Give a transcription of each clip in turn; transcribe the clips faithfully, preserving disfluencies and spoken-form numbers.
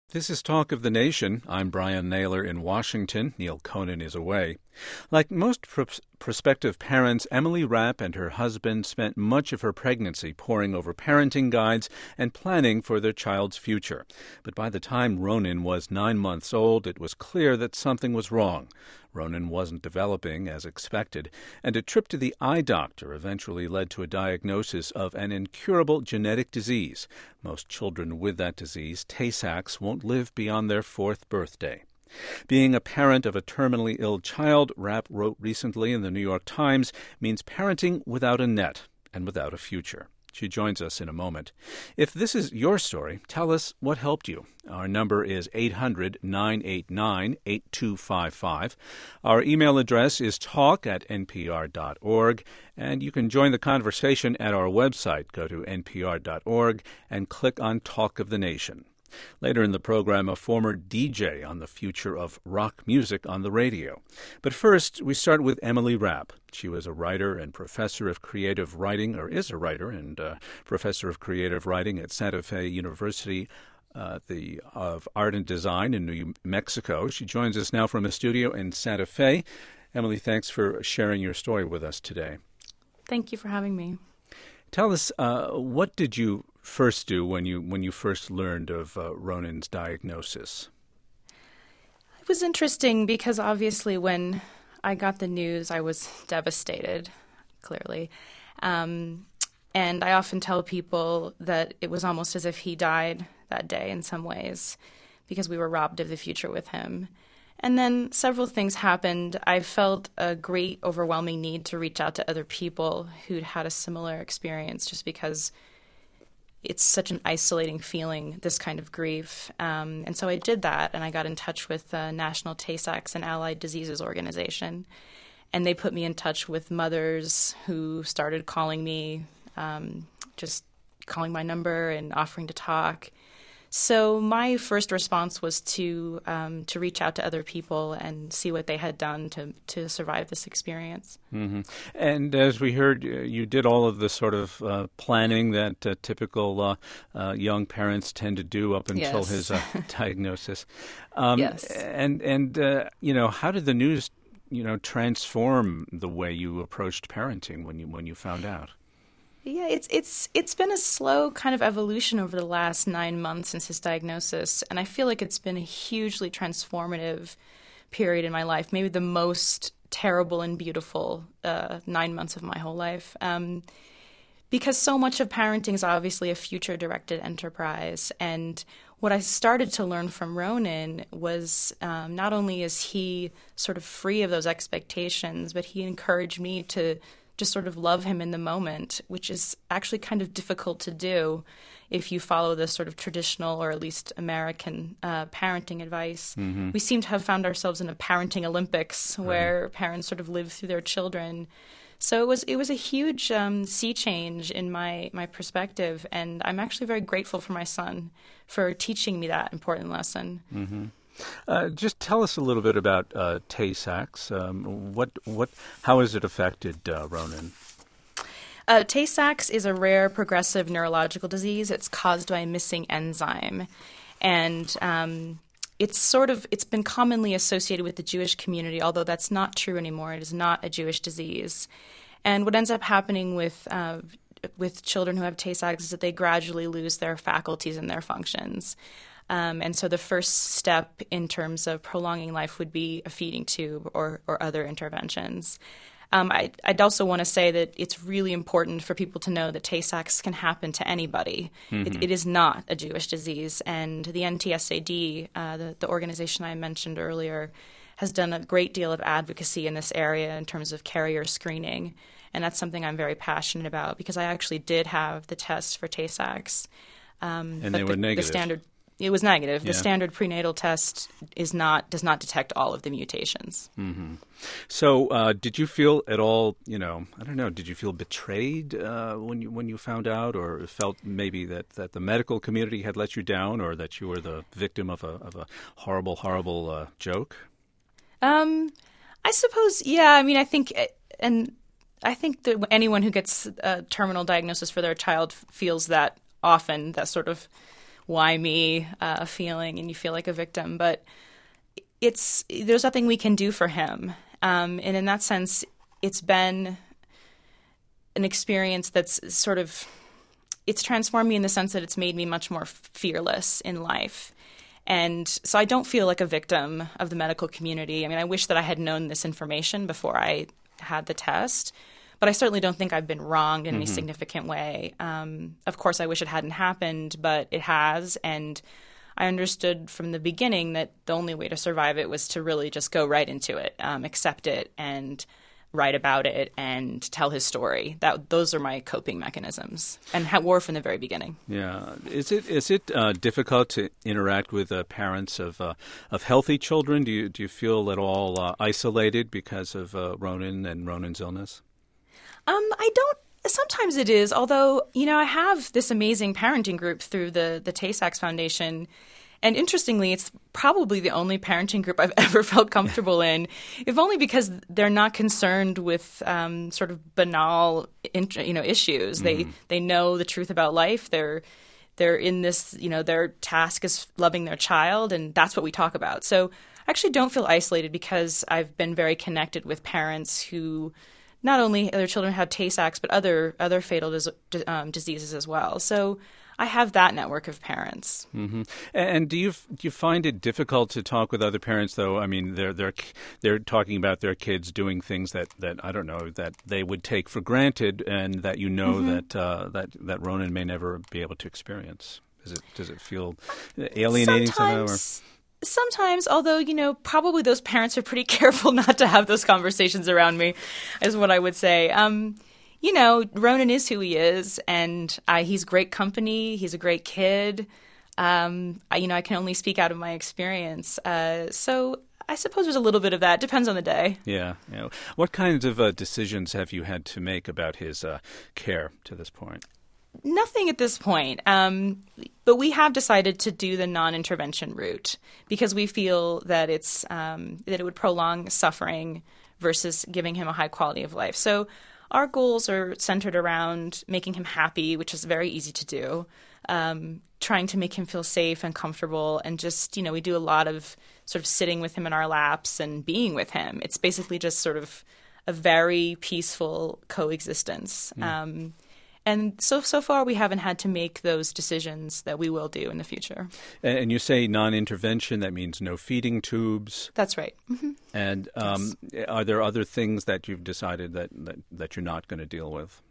This is Talk of the Nation. I'm Brian Naylor in Washington. Neil Conan is away. Like most pr- prospective parents, Emily Rapp and her husband spent much of her pregnancy poring over parenting guides and planning for their child's future. But by the time Ronan was nine months old, it was clear that something was wrong. Ronan wasn't developing as expected, and a trip to the eye doctor eventually led to a diagnosis of an incurable genetic disease. Most children with that disease, Tay-Sachs, won't live beyond their fourth birthday. Being a parent of a terminally ill child, Rapp wrote recently in the New York Times, means parenting without a net and without a future. She joins us in a moment. If this is your story, tell us what helped you. Our number is eight hundred, nine eight nine, eight two five five. Our email address is talk at n p r dot org, and you can join the conversation at our website. Go to n p r dot org and click on Talk of the Nation. Later in the program, a former D J on the future of rock music on the radio. But first, we start with Emily Rapp. She was a writer and professor of creative writing, or is a writer and uh, professor of creative writing at Santa Fe University uh, the, of Art and Design in New Mexico. She joins us now from a studio in Santa Fe. Emily, thanks for sharing your story with us today. Thank you for having me. Tell us, uh, what did you first do when you when you first learned of uh, Ronan's diagnosis? It was interesting because obviously when I got the news, I was devastated, clearly. Um, and I often tell people that it was almost as if he died that day in some ways because we were robbed of the future with him. And then several things happened. I felt a great, overwhelming need to reach out to other people who'd had a similar experience just because it's such an isolating feeling, this kind of grief. Um, and so I did that, and I got in touch with the National Tay-Sachs and Allied Diseases Organization. And they put me in touch with mothers who started calling me, um, just calling my number and offering to talk. So my first response was to um, to reach out to other people and see what they had done to to survive this experience. Mm-hmm. And as we heard, you did all of the sort of uh, planning that uh, typical uh, uh, young parents tend to do up until Yes. his uh, diagnosis. Um, Yes. And and uh, you know, how did the news, you know, transform the way you approached parenting when you when you found out? Yeah, it's it's it's been a slow kind of evolution over the last nine months since his diagnosis, and I feel like it's been a hugely transformative period in my life, maybe the most terrible and beautiful uh, nine months of my whole life. Um, because so much of parenting is obviously a future-directed enterprise, and what I started to learn from Ronan was um, not only is he sort of free of those expectations, but he encouraged me to just sort of love him in the moment, which is actually kind of difficult to do if you follow this sort of traditional or at least American uh, parenting advice. Mm-hmm. We seem to have found ourselves in a parenting Olympics where right. parents sort of live through their children. So it was it was a huge um, sea change in my, my perspective, and I'm actually very grateful for my son for teaching me that important lesson. Mm-hmm. Uh, just tell us a little bit about uh, Tay-Sachs. Um, what, what, how has it affected uh, Ronan? Uh, Tay-Sachs is a rare progressive neurological disease. It's caused by a missing enzyme, and um, it's sort of it's been commonly associated with the Jewish community, although that's not true anymore. It is not a Jewish disease, and what ends up happening with uh, with children who have Tay-Sachs is that they gradually lose their faculties and their functions. Um, and so the first step in terms of prolonging life would be a feeding tube or, or other interventions. Um, I, I'd also want to say that it's really important for people to know that Tay-Sachs can happen to anybody. Mm-hmm. It, it is not a Jewish disease. And the N T S A D, uh, the, the organization I mentioned earlier, has done a great deal of advocacy in this area in terms of carrier screening. And that's something I'm very passionate about because I actually did have the test for Tay-Sachs. Um, and they were the, negative. The standard It was negative. Yeah. The standard prenatal test is not does not detect all of the mutations. Mm-hmm. So, uh, did you feel at all? You know, I don't know. Did you feel betrayed uh, when you when you found out, or felt maybe that, that the medical community had let you down, or that you were the victim of a of a horrible, horrible uh, joke? Um, I suppose. Yeah. I mean, I think, and I think that anyone who gets a terminal diagnosis for their child feels that often. That sort of why me uh, feeling, and you feel like a victim. But it's there's nothing we can do for him. Um, and in that sense, it's been an experience that's sort of, it's transformed me in the sense that it's made me much more fearless in life. And so I don't feel like a victim of the medical community. I mean, I wish that I had known this information before I had the test, but I certainly don't think I've been wronged in mm-hmm. any significant way. Um, of course, I wish it hadn't happened, but it has. And I understood from the beginning that the only way to survive it was to really just go right into it, um, accept it, and write about it and tell his story. That those are my coping mechanisms, and ha- were from the very beginning. Yeah, is it is it uh, difficult to interact with uh, parents of uh, of healthy children? Do you do you feel at all uh, isolated because of uh, Ronan and Ronan's illness? Um, I don't. Sometimes it is. Although, you know, I have this amazing parenting group through the the Tay-Sachs Foundation. And interestingly, it's probably the only parenting group I've ever felt comfortable in, if only because they're not concerned with um, sort of banal, you know, issues. Mm-hmm. They they know the truth about life. They're they're in this, you know, their task is loving their child, and that's what we talk about. So I actually don't feel isolated because I've been very connected with parents who not only their children have Tay-Sachs, but other other fatal dis- um, diseases as well. So I have that network of parents. Mm-hmm. And do you do you find it difficult to talk with other parents, though? I mean, they're they're they're talking about their kids doing things that, that I don't know, that they would take for granted, and that you know mm-hmm. that uh, that that Ronan may never be able to experience. Does it does it feel alienating somehow? Or? Sometimes, although, you know, probably those parents are pretty careful not to have those conversations around me, is what I would say. Um, You know, Ronan is who he is, and I, he's great company. He's a great kid. Um, I, you know, I can only speak out of my experience. Uh, so I suppose there's a little bit of that. Depends on the day. Yeah. yeah. What kinds of uh, decisions have you had to make about his uh, care to this point? Nothing at this point. Um, but we have decided to do the non-intervention route because we feel that it's um, that it would prolong suffering versus giving him a high quality of life. So our goals are centered around making him happy, which is very easy to do, um, trying to make him feel safe and comfortable, and just, you know, we do a lot of sort of sitting with him in our laps and being with him. It's basically just sort of a very peaceful coexistence. Mm. Um, and so so far we haven't had to make those decisions that we will do in the future. And you say non-intervention, that means no feeding tubes. That's right. Mm-hmm. And um, yes. Are there other things that you've decided that, that, that you're not going to deal with?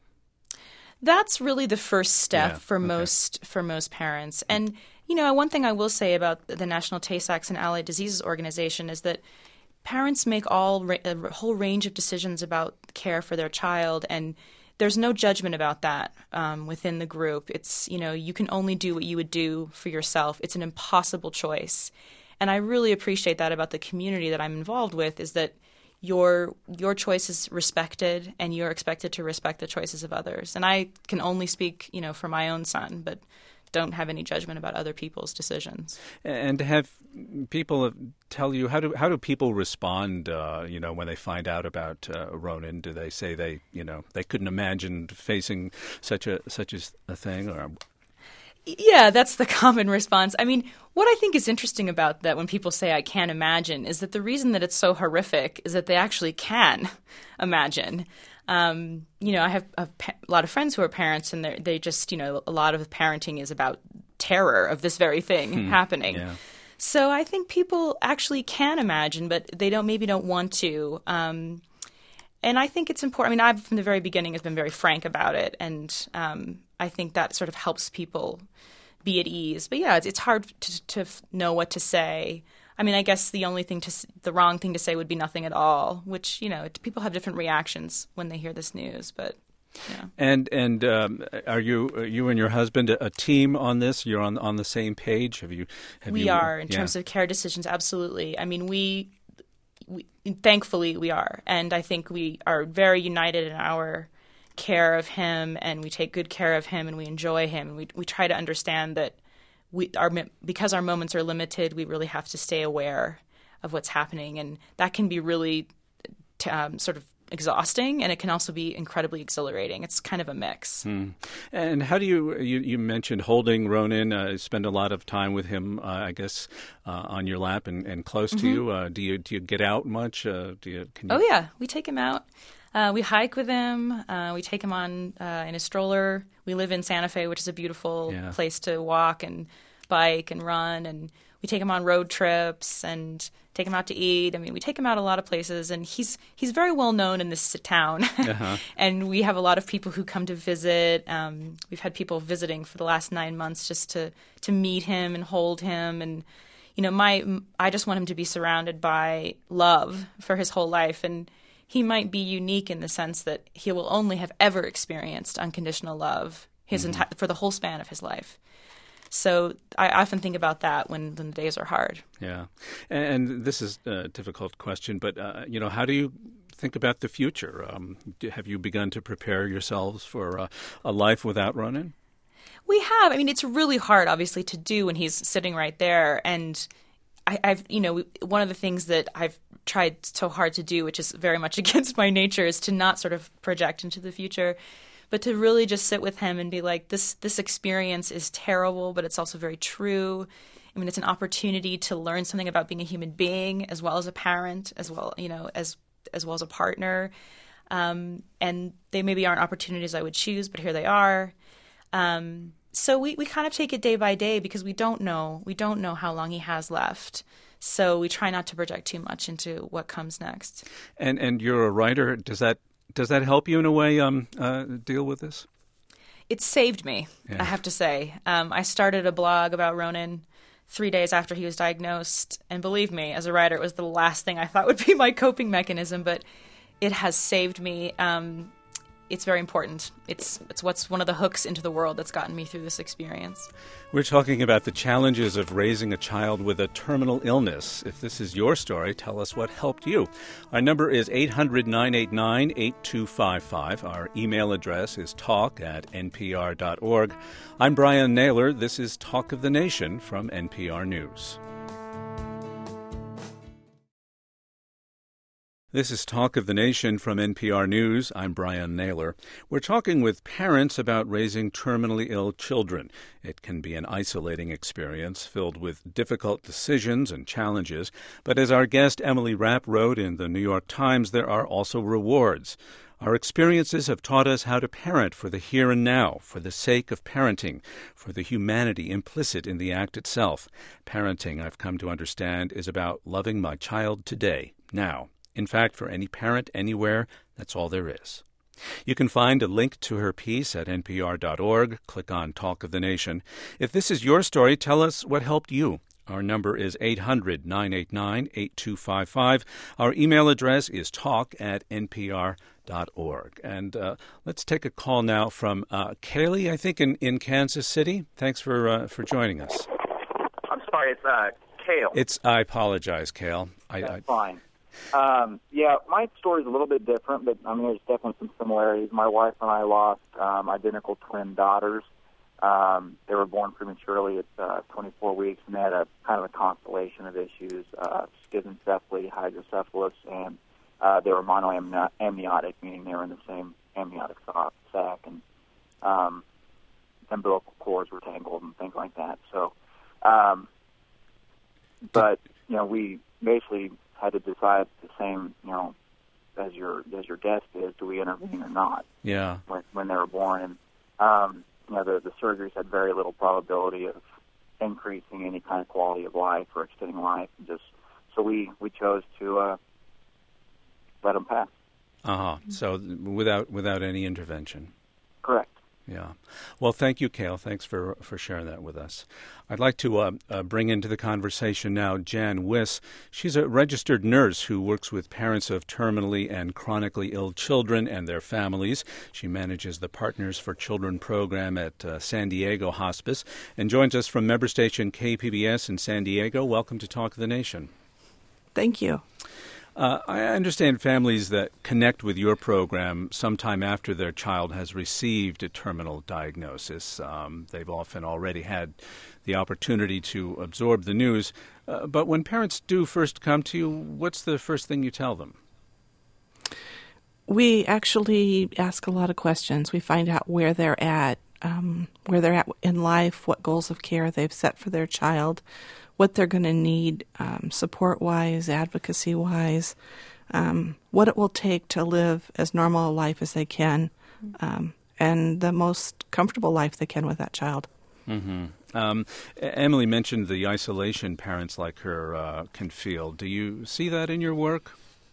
That's really the first step yeah, for okay. most for most parents. And, you know, one thing I will say about the National Tay-Sachs and Allied Diseases Organization is that parents make all a whole range of decisions about care for their child, and there's no judgment about that um, within the group. It's, you know, you can only do what you would do for yourself. It's an impossible choice. And I really appreciate that about the community that I'm involved with, is that your your choice is respected and you're expected to respect the choices of others. And I can only speak, you know, for my own son, but don't have any judgment about other people's decisions. And have people tell you, how do how do people respond, uh, you know, when they find out about uh, Ronan? Do they say they, you know, they couldn't imagine facing such a such a thing? Or yeah, that's the common response. I mean, what I think is interesting about that when people say I can't imagine is that the reason that it's so horrific is that they actually can imagine. Um, you know, I have a, pa- a lot of friends who are parents, and they just, you know, a lot of parenting is about terror of this very thing hmm. happening. Yeah. So I think people actually can imagine, but they don't maybe don't want to. Um, and I think it's important. I mean, I've from the very beginning has been very frank about it, and um, I think that sort of helps people be at ease. But yeah, it's, it's hard to, to know what to say. I mean, I guess the only thing to, the wrong thing to say would be nothing at all, which, you know, people have different reactions when they hear this news, but, yeah. And, and um, are you, are you and your husband a, a team on this? You're on, on the same page? Have you, have we you, are, in yeah. terms of care decisions, absolutely. I mean, we, we, thankfully we are, and I think we are very united in our care of him, and we take good care of him, and we enjoy him, and we, we try to understand that We our because our moments are limited, we really have to stay aware of what's happening, and that can be really t- um, sort of exhausting, and it can also be incredibly exhilarating. It's kind of a mix. Hmm. And how do you, you, you mentioned holding Ronan, uh, spend a lot of time with him, uh, I guess, uh, on your lap and, and close Mm-hmm. to you. Uh, do you do you get out much? Uh, do you, can you... Oh, yeah. We take him out. Uh, we hike with him. Uh, we take him on uh, in a stroller. We live in Santa Fe, which is a beautiful Yeah. place to walk and bike and run. And we take him on road trips and take him out to eat. I mean, we take him out a lot of places. And he's he's very well known in this town. Uh-huh. And we have a lot of people who come to visit. Um, we've had people visiting for the last nine months just to, to meet him and hold him. And, you know, my I just want him to be surrounded by love for his whole life. And he might be unique in the sense that he will only have ever experienced unconditional love his Mm-hmm. entire for the whole span of his life. So I often think about that when, when the days are hard. Yeah. And this is a difficult question, but, uh, you know, how do you think about the future? Um, do- have you begun to prepare yourselves for uh, a life without Ronan? We have. I mean, it's really hard, obviously, to do when he's sitting right there. And I, I've, you know, one of the things that I've tried so hard to do, which is very much against my nature, is to not sort of project into the future, but to really just sit with him and be like, this this experience is terrible, but it's also very true. I mean, it's an opportunity to learn something about being a human being, as well as a parent, as well, you know, as as well as a partner. Um, and they maybe aren't opportunities I would choose, but here they are. Um, so we, we kind of take it day by day because we don't know. We don't know how long he has left. So we try not to project too much into what comes next. And and you're a writer. Does that does that help you in a way um, uh, deal with this? It saved me, Yeah. I have to say. Um, I started a blog about Ronan three days after he was diagnosed. And believe me, as a writer, it was the last thing I thought would be my coping mechanism. But it has saved me. Um, it's very important. It's it's what's one of the hooks into the world that's gotten me through this experience. We're talking about the challenges of raising a child with a terminal illness. If this is your story, tell us what helped you. Our number is eight hundred, nine eight nine, eight two five five. Our email address is talk at n p r dot org. I'm Brian Naylor. This is Talk of the Nation from N P R News. This is Talk of the Nation from N P R News. I'm Brian Naylor. We're talking with parents about raising terminally ill children. It can be an isolating experience filled with difficult decisions and challenges. But as our guest Emily Rapp wrote in the New York Times, there are also rewards. Our experiences have taught us how to parent for the here and now, for the sake of parenting, for the humanity implicit in the act itself. Parenting, I've come to understand, is about loving my child today, now. In fact, for any parent anywhere, that's all there is. You can find a link to her piece at n p r dot org. Click on Talk of the Nation. If this is your story, tell us what helped you. Our number is eight hundred, nine eight nine, eight two five five. Our email address is talk at n p r dot org. And uh, let's take a call now from uh, Kaylee, I think, in, in Kansas City. Thanks for uh, for joining us. I'm sorry, it's uh, Kale. It's I apologize, Kale. I, That's I, fine. Um, yeah, my story's a little bit different, but I mean, there's definitely some similarities. My wife and I lost um, identical twin daughters. Um, they were born prematurely at uh, twenty-four weeks, and they had a kind of a constellation of issues: uh, schizencephaly, hydrocephalus, and uh, they were monoamniotic, meaning they were in the same amniotic sac, and um, umbilical cords were tangled and things like that. So, um, but you know, we basically had to decide the same, you know, as your as your guest is, do we intervene or not? yeah. When, when they were born, and um, you know, the the surgeries had very little probability of increasing any kind of quality of life or extending life, and just so we we chose to uh, let them pass. Uh-huh. So without without any intervention. Correct. Yeah. Well, thank you, Kale. Thanks for, for sharing that with us. I'd like to uh, uh, bring into the conversation now Jan Wiss. She's a registered nurse who works with parents of terminally and chronically ill children and their families. She manages the Partners for Children program at uh, San Diego Hospice and joins us from member station K P B S in San Diego. Welcome to Talk of the Nation. Thank you. Uh, I understand families that connect with your program sometime after their child has received a terminal diagnosis. Um, they've often already had the opportunity to absorb the news. Uh, but when parents do first come to you, what's the first thing you tell them? We actually ask a lot of questions. We find out where they're at, um, where they're at in life, what goals of care they've set for their child, what they're going to need um, support-wise, advocacy-wise, um, what it will take to live as normal a life as they can, um, and the most comfortable life they can with that child. Mm-hmm. Um, Emily mentioned the isolation parents like her uh, can feel. Do you see that in your work?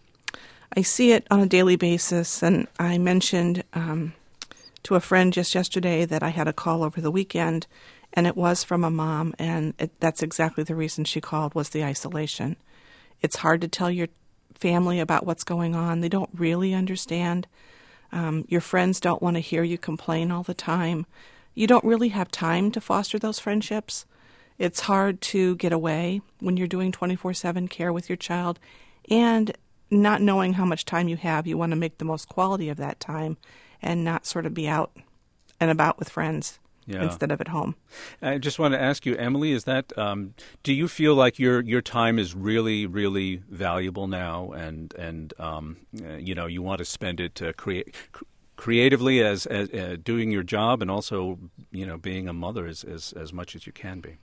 I see it on a daily basis, and I mentioned um, to a friend just yesterday that I had a call over the weekend, and it was from a mom, and it, that's exactly the reason she called, was the isolation. It's hard to tell your family about what's going on. They don't really understand. Um, your friends don't want to hear you complain all the time. You don't really have time to foster those friendships. It's hard to get away when you're doing twenty-four seven care with your child, and not knowing how much time you have, you want to make the most quality of that time and not sort of be out and about with friends yeah. instead of at home. I just want to ask you, Emily, is that um, do you feel like your your time is really, really valuable now, and and um, uh, you know, you want to spend it to create cr- creatively as, as uh, doing your job, and also, you know, being a mother as as, as much as you can be?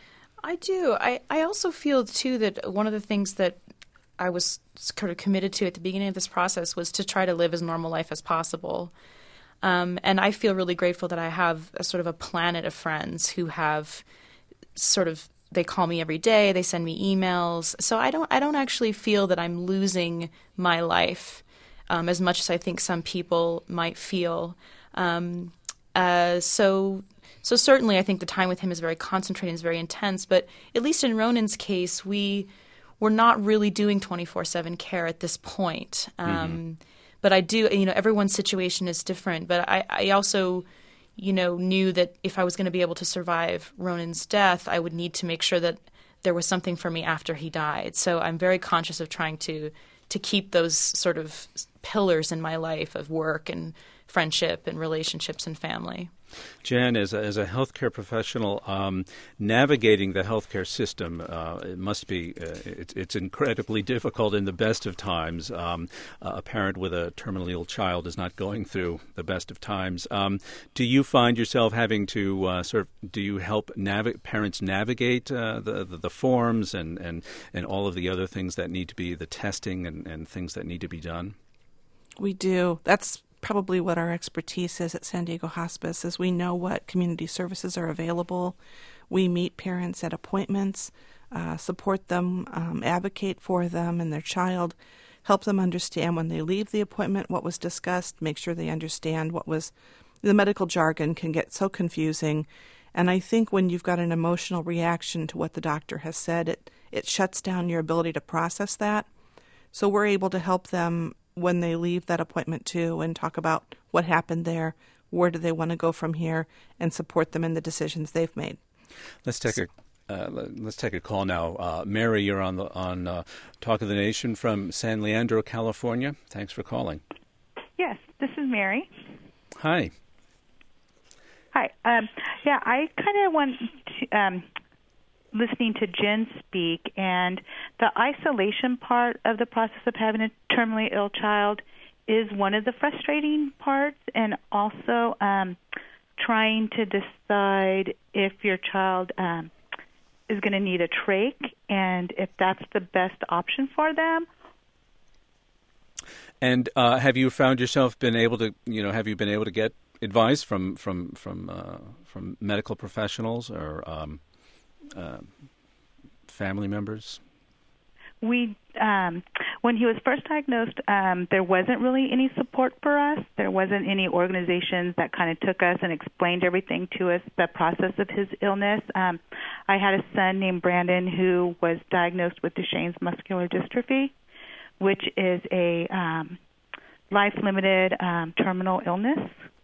I do. I, I also feel too that one of the things that I was sort of committed to at the beginning of this process was to try to live as normal life as possible. Um, and I feel really grateful that I have a sort of a planet of friends who have sort of, they call me every day, they send me emails. So I don't I don't actually feel that I'm losing my life um, as much as I think some people might feel. Um, uh, so so certainly I think the time with him is very concentrated, is very intense. But at least in Ronan's case, we we're not really doing twenty-four seven care at this point. Um, mm-hmm. But I do, you know, everyone's situation is different. But I, I also, you know, knew that if I was going to be able to survive Ronan's death, I would need to make sure that there was something for me after he died. So I'm very conscious of trying to to keep those sort of pillars in my life of work and friendship and relationships and family. Jan, as a, as a healthcare professional, um, navigating the healthcare system, uh, it must be, uh, it, it's incredibly difficult in the best of times. Um, a parent with a terminally ill child is not going through the best of times. Um, do you find yourself having to uh, sort of, do you help navi- parents navigate uh, the, the the forms and, and, and all of the other things that need to be, the testing and, and things that need to be done? We do. That's probably what our expertise is at San Diego Hospice, is we know what community services are available. We meet parents at appointments, uh, support them, um, advocate for them and their child, help them understand when they leave the appointment what was discussed, make sure they understand what was, the medical jargon can get so confusing. And I think when you've got an emotional reaction to what the doctor has said, it, it shuts down your ability to process that. So we're able to help them when they leave that appointment too, and talk about what happened there, where do they want to go from here, and support them in the decisions they've made. Let's take a uh, let's take a call now. Uh, Mary, you're on the on uh, Talk of the Nation from San Leandro, California. Thanks for calling. Yes, this is Mary. Hi. Hi. Um, yeah, I kind of want to. Um, listening to Jen speak, and the isolation part of the process of having a terminally ill child is one of the frustrating parts, and also um, trying to decide if your child um, is going to need a trach and if that's the best option for them. And uh, have you found yourself been able to, you know, have you been able to get advice from from from uh, from medical professionals or um Uh, family members? We, um, when he was first diagnosed, um, there wasn't really any support for us. There wasn't any organizations that kind of took us and explained everything to us, the process of his illness. Um, I had a son named Brandon who was diagnosed with Duchenne's muscular dystrophy, which is a um, life-limited um, terminal illness.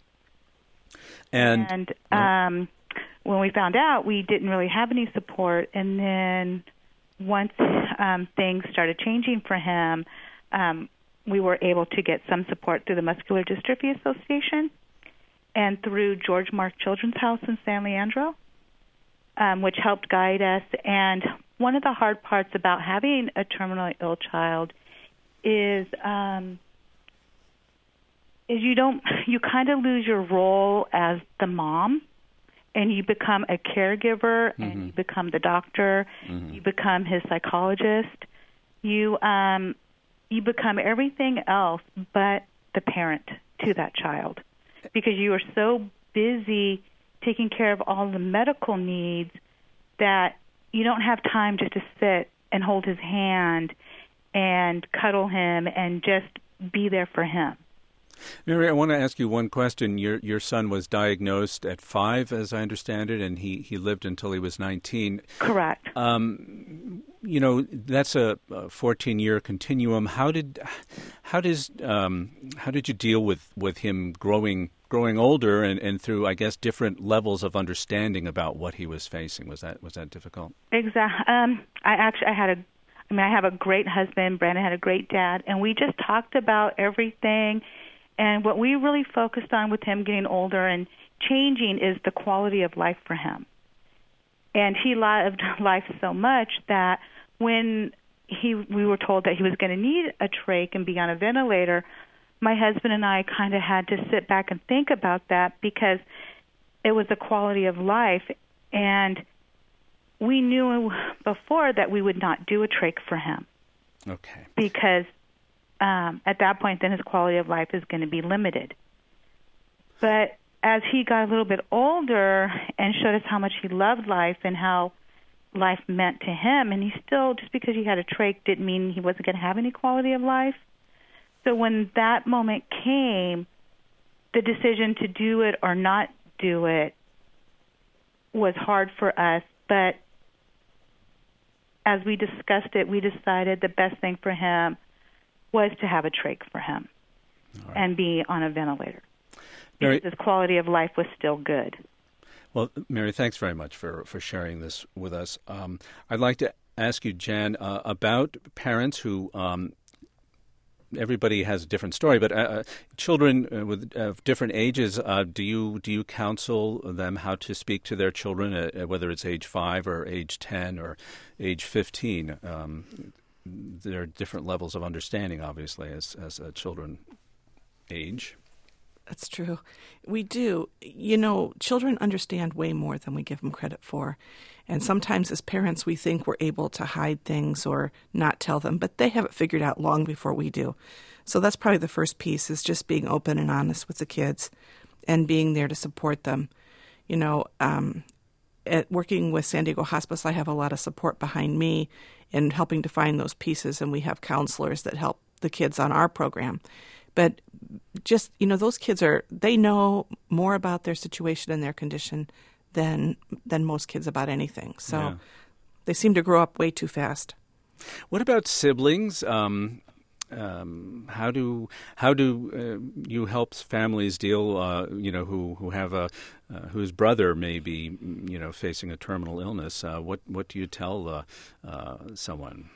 And, and um, when we found out, we didn't really have any support. And then once um, things started changing for him, um, we were able to get some support through the Muscular Dystrophy Association and through George Mark Children's House in San Leandro, um, which helped guide us. And one of the hard parts about having a terminally ill child is um, is you don't you kind of lose your role as the mom, and you become a caregiver, mm-hmm. and you become the doctor, mm-hmm. you become his psychologist, you um, you become everything else but the parent to that child, because you are so busy taking care of all the medical needs that you don't have time just to sit and hold his hand and cuddle him and just be there for him. Mary, I want to ask you one question. Your your son was diagnosed at five, as I understand it, and he, he lived until he was nineteen. Correct. Um, you know, that's a fourteen-year continuum. How did how does um, how did you deal with, with him growing growing older and, and through, I guess, different levels of understanding about what he was facing? Was that was that difficult? Exactly. Um, I actually I had a I mean I have a great husband. Brandon had a great dad, and we just talked about everything. And what we really focused on with him getting older and changing is the quality of life for him. And he loved life so much that when he we were told that he was going to need a trach and be on a ventilator, my husband and I kind of had to sit back and think about that, because it was the quality of life. And we knew before that we would not do a trach for him. Okay. Because Um, at that point, then his quality of life is going to be limited. But as he got a little bit older and showed us how much he loved life and how life meant to him, and he still, just because he had a trach didn't mean he wasn't going to have any quality of life. So when that moment came, the decision to do it or not do it was hard for us. But as we discussed it, we decided the best thing for him was to have a trach for him, right, and be on a ventilator. Mary, because his quality of life was still good. Well, Mary, thanks very much for, for sharing this with us. Um, I'd like to ask you, Jan, uh, about parents who, um, everybody has a different story, but uh, children uh, with uh, different ages, uh, do you do you counsel them how to speak to their children, uh, whether it's age five or age ten or age fifteen? Um, there are different levels of understanding, obviously, as as uh, children age. That's true. We do. You know, children understand way more than we give them credit for. And sometimes as parents, we think we're able to hide things or not tell them, but they have it figured out long before we do. So that's probably the first piece, is just being open and honest with the kids and being there to support them. You know, um, at working with San Diego Hospice, I have a lot of support behind me in helping to find those pieces, and we have counselors that help the kids on our program. But just, you know, those kids are, they know more about their situation and their condition than than most kids about anything. So yeah. They seem to grow up way too fast. What about siblings? Um, um, how do how do uh, you help families deal, uh, you know, who who have a uh, whose brother may be, you know, facing a terminal illness? Uh, what what do you tell uh, uh, someone?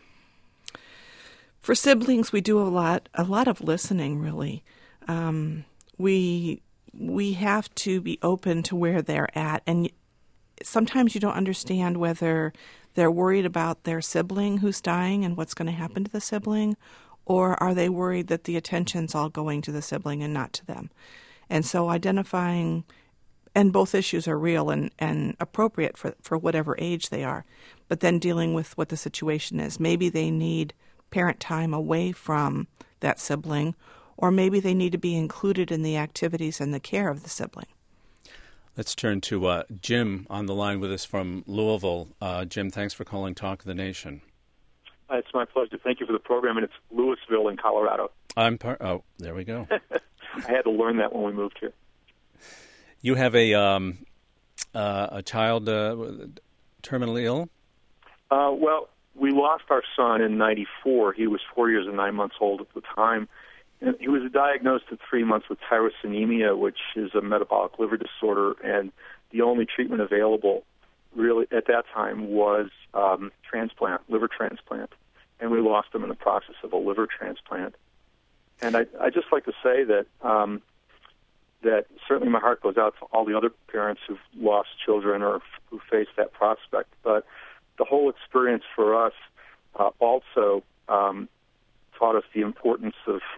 For siblings, we do a lot, a lot of listening, really. Um, we we have to be open to where they're at, and sometimes you don't understand whether they're worried about their sibling who's dying and what's going to happen to the sibling, or are they worried that the attention's all going to the sibling and not to them. And so identifying, and both issues are real and, and appropriate for, for whatever age they are, but then dealing with what the situation is. Maybe they need parent time away from that sibling, or maybe they need to be included in the activities and the care of the sibling. Let's turn to uh, Jim on the line with us from Louisville. Uh, Jim, thanks for calling Talk of the Nation. Uh, it's my pleasure. Thank you for the program, and it's Louisville in Colorado. I'm par- Oh, there we go. I had to learn that when we moved here. You have a um, uh, a child uh, terminally ill? Uh, well, we lost our son in ninety-four. He was four years and nine months old at the time. And he was diagnosed at three months with tyrosinemia, which is a metabolic liver disorder, and the only treatment available really at that time was um, transplant, liver transplant. And we lost him in the process of a liver transplant. And I, I just like to say that um, that certainly my heart goes out to all the other parents who've lost children or who face that prospect. But the whole experience for us uh, also um, taught us the importance of uh,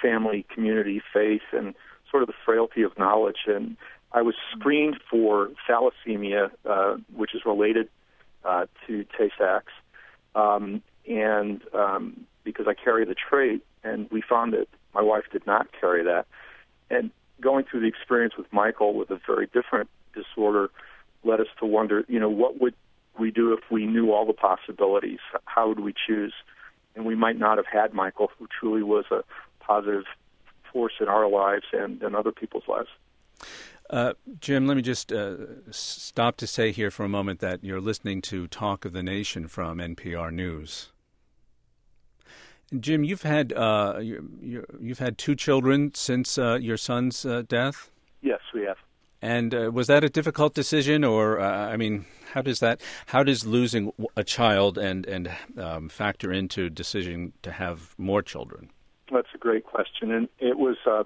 family, community, faith, and sort of the frailty of knowledge. And I was screened for thalassemia, uh, which is related uh, to Tay-Sachs, um, and um, because I carry the trait, and we found that my wife did not carry that. And going through the experience with Michael with a very different disorder led us to wonder, you know, what would we do if we knew all the possibilities? How would we choose? And we might not have had Michael, who truly was a positive force in our lives and in other people's lives. Uh, Jim, let me just uh, stop to say here for a moment that you're listening to Talk of the Nation from N P R News. Jim, you've had uh, you, you've had two children since uh, your son's uh, death. Yes, we have. And uh, was that a difficult decision, or uh, I mean, how does that how does losing a child and and um, factor into decision to have more children? That's a great question, and it was. Uh,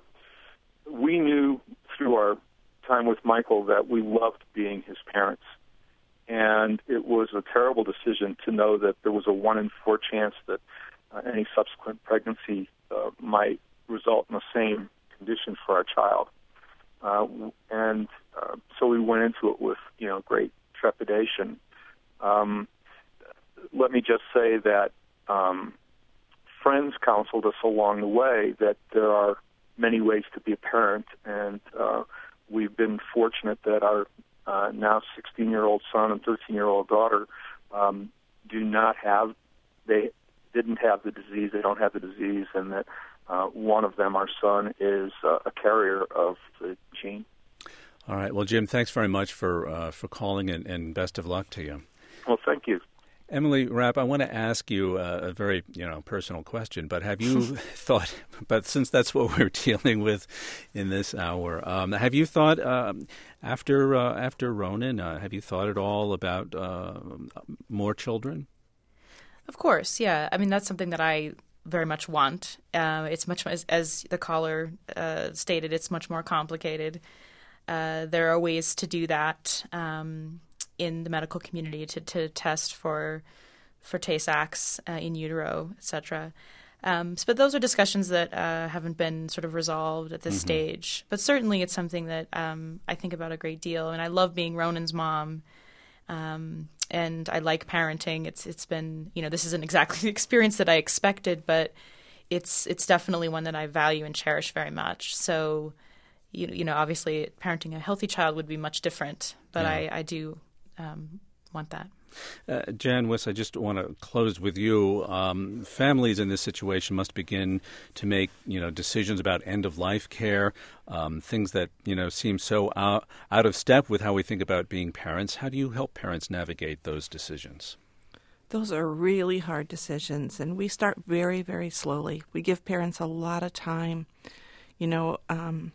we knew through our time with Michael that we loved being his parents, and it was a terrible decision to know that there was a one in four chance that uh, any subsequent pregnancy uh, might result in the same condition for our child. Uh, and uh, so we went into it with, you know, great trepidation. Um, let me just say that um, friends counseled us along the way that there are many ways to be a parent, and uh, we've been fortunate that our uh, now sixteen-year-old son and thirteen-year-old daughter um, do not have, they didn't have the disease, they don't have the disease, and that uh, one of them, our son, is uh, a carrier of the gene. All right. Well, Jim, thanks very much for uh, for calling, and, and best of luck to you. Well, thank you. Emily Rapp, I want to ask you uh, a very, you know, personal question, but have you thought, but since that's what we're dealing with in this hour, um, have you thought, um, after uh, after Ronan, uh, have you thought at all about uh, more children? Of course, yeah. I mean, that's something that I very much want. Uh, it's much, as, as the caller uh, stated, it's much more complicated. Uh, there are ways to do that um, in the medical community to, to test for for Tay-Sachs uh, in utero, et cetera. Um, but those are discussions that uh, haven't been sort of resolved at this mm-hmm. stage. But certainly it's something that um, I think about a great deal. And I love being Ronan's mom. Um, and I like parenting. It's it's been, you know, this isn't exactly the experience that I expected, but it's it's definitely one that I value and cherish very much. So, you, you know, obviously parenting a healthy child would be much different, but yeah. I, I do um, want that. Uh, Jan Wyss, I just want to close with you. Um, families in this situation must begin to make, you know, decisions about end-of-life care, um, things that, you know, seem so out, out of step with how we think about being parents. How do you help parents navigate those decisions? Those are really hard decisions, and we start very, very slowly. We give parents a lot of time. You know, um,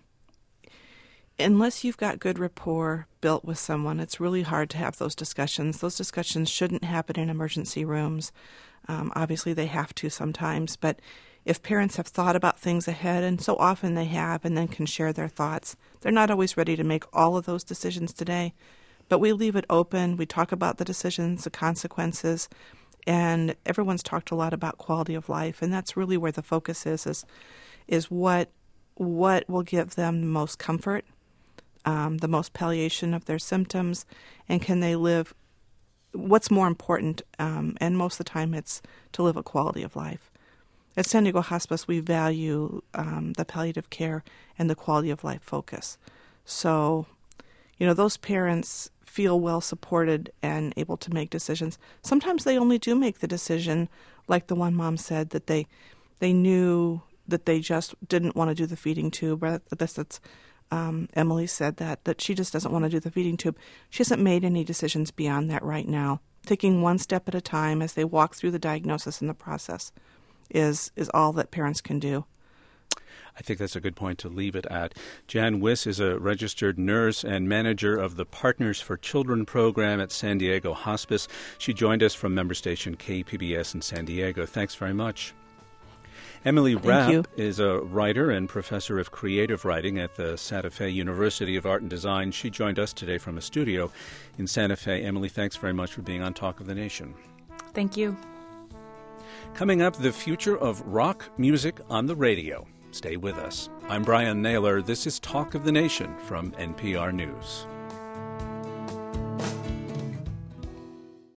unless you've got good rapport built with someone, it's really hard to have those discussions. Those discussions shouldn't happen in emergency rooms. Um, obviously, they have to sometimes, but if parents have thought about things ahead, and so often they have, and then can share their thoughts, they're not always ready to make all of those decisions today, but we leave it open. We talk about the decisions, the consequences, and everyone's talked a lot about quality of life, and that's really where the focus is, is, is what what will give them the most comfort, Um, the most palliation of their symptoms, and can they live, what's more important, um, and most of the time it's to live a quality of life. At San Diego Hospice, we value um, the palliative care and the quality of life focus. So, you know, those parents feel well supported and able to make decisions. Sometimes they only do make the decision, like the one mom said, that they they knew that they just didn't want to do the feeding tube. Or that's, that's Um, Emily said that, that she just doesn't want to do the feeding tube. She hasn't made any decisions beyond that right now. Taking one step at a time as they walk through the diagnosis and the process is is all that parents can do. I think that's a good point to leave it at. Jan Wyss is a registered nurse and manager of the Partners for Children program at San Diego Hospice. She joined us from member station K P B S in San Diego. Thanks very much. Emily Rapp is a writer and professor of creative writing at the Santa Fe University of Art and Design. She joined us today from a studio in Santa Fe. Emily, thanks very much for being on Talk of the Nation. Thank you. Coming up, the future of rock music on the radio. Stay with us. I'm Brian Naylor. This is Talk of the Nation from N P R News.